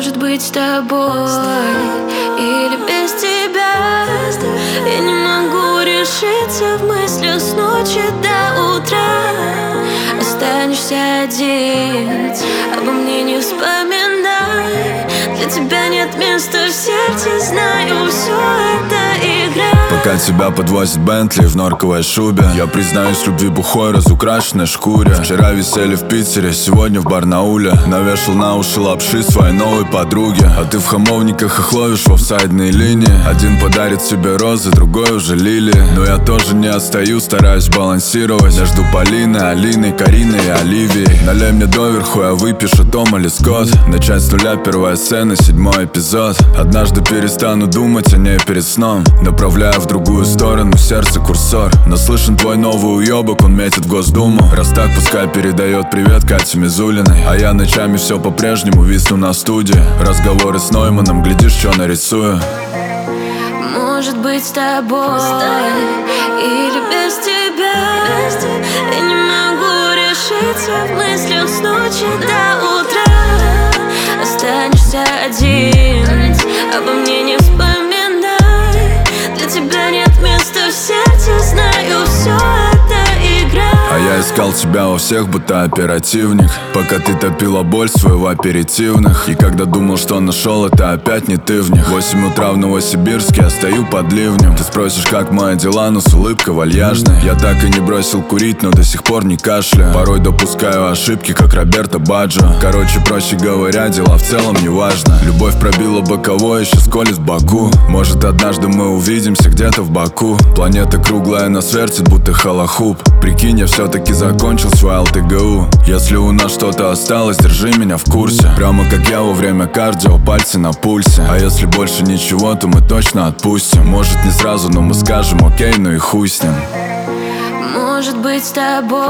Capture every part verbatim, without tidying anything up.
Может быть, с тобой или без тебя. Я не могу решиться в мыслях с ночи до утра. Останешься один, обо мне не вспоминай. Для тебя нет места в сердце, знаю, все это игра. Пока тебя подвозит Бентли в норковой шубе, я признаюсь в любви бухой, разукрашенной шкуре. Вчера висели в Питере, сегодня в Барнауле. Навешал на уши лапши своей новой подруге. А ты в хамовниках их ловишь в офсайдной линии. Один подарит себе розы, другой уже лилии. Но я тоже не отстаю, стараюсь балансировать между Полиной, Алиной, Кариной и Оливией. Налей мне доверху, я выпишу Том или Скотт. Начать с нуля, первая сцена, седьмой эпизод. Однажды перестану думать о ней перед сном, направляя в другую сторону сердце курсор. Но слышен твой новый уебок, он метит в Госдуму. Раз так, пускай передает привет Кате Мизулиной. А я ночами все по-прежнему висну на студии. Разговоры с Нойманом, глядишь, что нарисую. Может быть, с тобой или без тебя. Я не могу решиться в мыслях с ночи до утра. Останешься один, обо мне не вспоминай. Для тебя нет места в сердце, знаю, все это игра. А я искал тебя во всех, будто оперативник, пока ты топила боль свою в аперитивных. И когда думал, что нашел, это опять не ты в них. Восемь утра в Новосибирске, я стою под ливнем. Ты спросишь, как мои дела, но с улыбкой вальяжной. Я так и не бросил курить, но до сих пор не кашляю. Порой допускаю ошибки, как Роберто Баджо. Короче, проще говоря, дела в целом не важно. Любовь пробила боковой, еще сколит в боку. Может, однажды мы увидимся где-то в Баку. Планета круглая, нас вертит, будто халахуп. Прикинь, я все-таки закончил свой эл тэ гэ у. Если у нас что-то осталось, держи меня в курсе. Прямо как я во время кардио, пальцы на пульсе. А если больше ничего, то мы точно отпустим. Может, не сразу, но мы скажем окей, ну и хуй с ним. Может быть, с тобой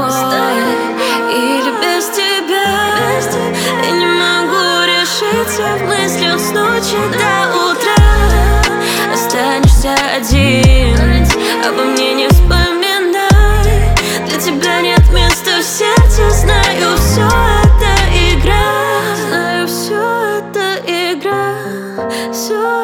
или без тебя. Я не могу решиться в мыслях с ночи до утра. Останешься один, обо мне не вспоминай. Для тебя нет места в сердце, знаю, все это игра. Знаю, все это игра. Все